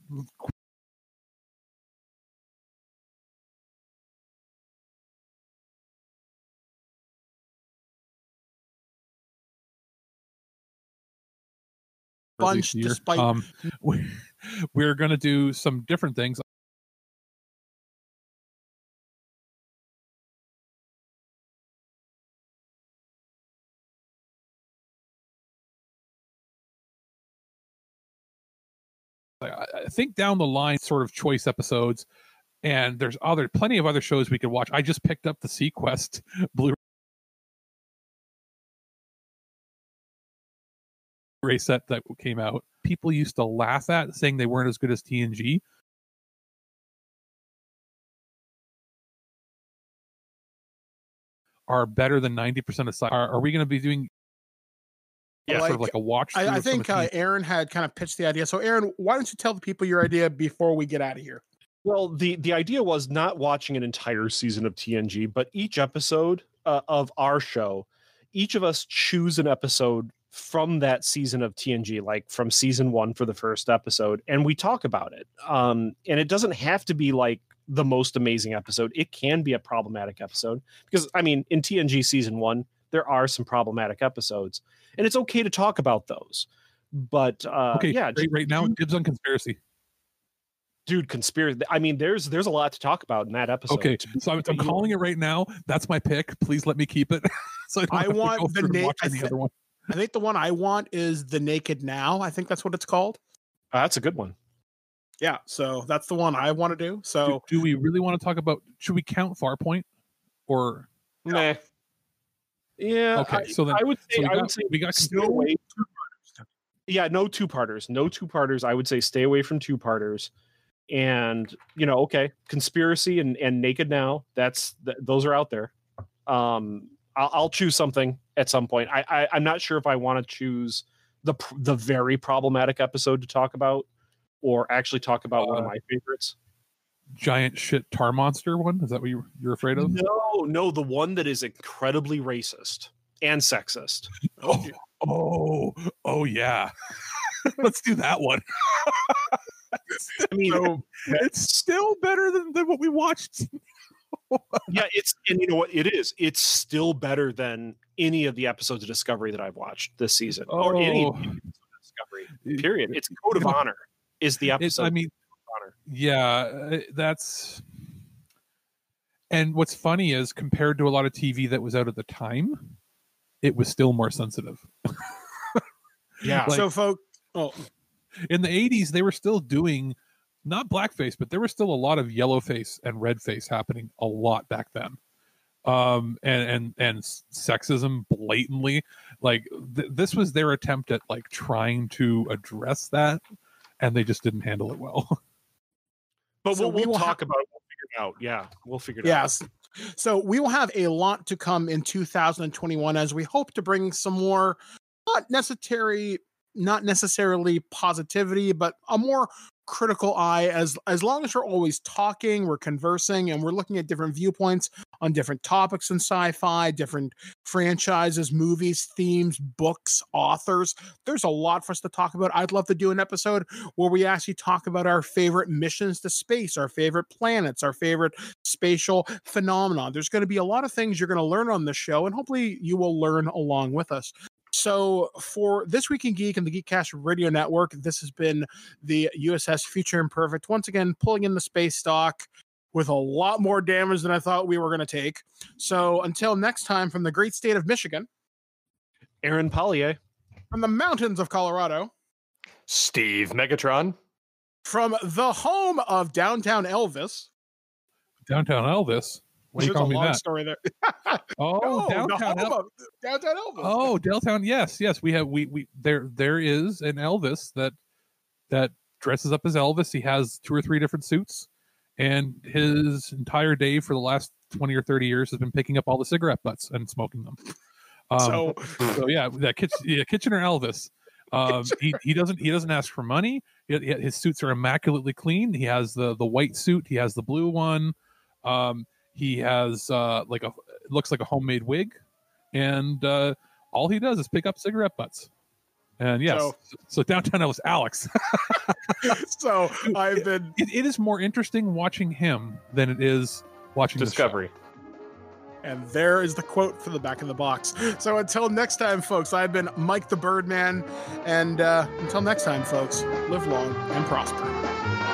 bunch despite we're going to do some different things. I think down the line, sort of choice episodes, and there's plenty of other shows we could watch. I just picked up the Sequest Blu-ray set that came out. People used to laugh at, saying they weren't as good as TNG. Are better than 90% of sci. Are we going to be doing? Yeah, sort of like a watch. I think Aaron had kind of pitched the idea. So, Aaron, why don't you tell the people your idea before we get out of here? Well, the idea was not watching an entire season of TNG, but each episode of our show, each of us choose an episode from that season of TNG, like from season 1 for the first episode, and we talk about it. And it doesn't have to be like the most amazing episode. It can be a problematic episode because, I mean, in TNG season 1, there are some problematic episodes, and it's okay to talk about those. But right now, dibs on conspiracy. Dude, conspiracy. I mean, there's a lot to talk about in that episode. Okay, so I'm calling it right now. That's my pick. Please let me keep it. So I want the other one. I think the one I want is The Naked Now. I think that's what it's called. That's a good one. Yeah, so that's the one I want to do. So, do we really want to talk about? Should we count Farpoint or? Meh. Yeah. Okay, so then I would say we got stay away. Yeah, no two-parters. No two-parters. I would say stay away from two-parters. And okay, conspiracy and Naked Now. Those are out there. I'll choose something at some point. I'm not sure if I want to choose the very problematic episode to talk about, or actually talk about one of my favorites. Giant shit tar monster one? Is that what you're afraid of? No, the one that is incredibly racist and sexist. Oh yeah. Let's do that one. I mean, it's still better than what we watched. Yeah, and you know what it is. It's still better than any of the episodes of Discovery that I've watched this season, or any of the episodes of Discovery. Period. It's Code of Honor is the episode. I mean, Honor. Yeah, that's. And what's funny is, compared to a lot of TV that was out at the time, it was still more sensitive. Yeah. Like, so, folks, in the 80s, they were still doing not blackface, but there was still a lot of yellow face and red face happening a lot back then. And sexism blatantly, like this was their attempt at like trying to address that, and they just didn't handle it well. But So we'll talk about it. We'll figure it out. Yeah, we'll figure it out. yes. So we will have a lot to come in 2021 as we hope to bring some more, not necessarily positivity, but a more critical eye. As long as we're always talking, we're conversing, and we're looking at different viewpoints on different topics in sci-fi, different franchises, movies, themes, books, authors. There's a lot for us to talk about. I'd love to do an episode where we actually talk about our favorite missions to space, our favorite planets, our favorite spatial phenomena. There's going to be a lot of things you're going to learn on this show, and hopefully you will learn along with us. So for This Week in Geek and the Geekcast Radio Network, this has been the USS Future Imperfect, once again pulling in the space dock with a lot more damage than I thought we were going to take. So until next time, from the great state of Michigan, Aaron Pollier, from the mountains of Colorado, Steve Megatron, from the home of Downtown Elvis. Downtown Elvis? What do you call me that? Story there. Oh, Downtown Elvis. Downtown Elvis. Oh, Downtown. Yes. We there is an Elvis that dresses up as Elvis. He has 2 or 3 different suits, and his entire day for the last 20 or 30 years has been picking up all the cigarette butts and smoking them. So yeah, that Kitchener Elvis. He doesn't ask for money. His suits are immaculately clean. He has the white suit. He has the blue one. He has looks like a homemade wig, and all he does is pick up cigarette butts. And yes, so Downtown Elvis, Alex. So I've been. It is more interesting watching him than it is watching Discovery. And there is the quote for the back of the box. So until next time, folks, I've been Mike the Birdman. And until next time, folks, live long and prosper.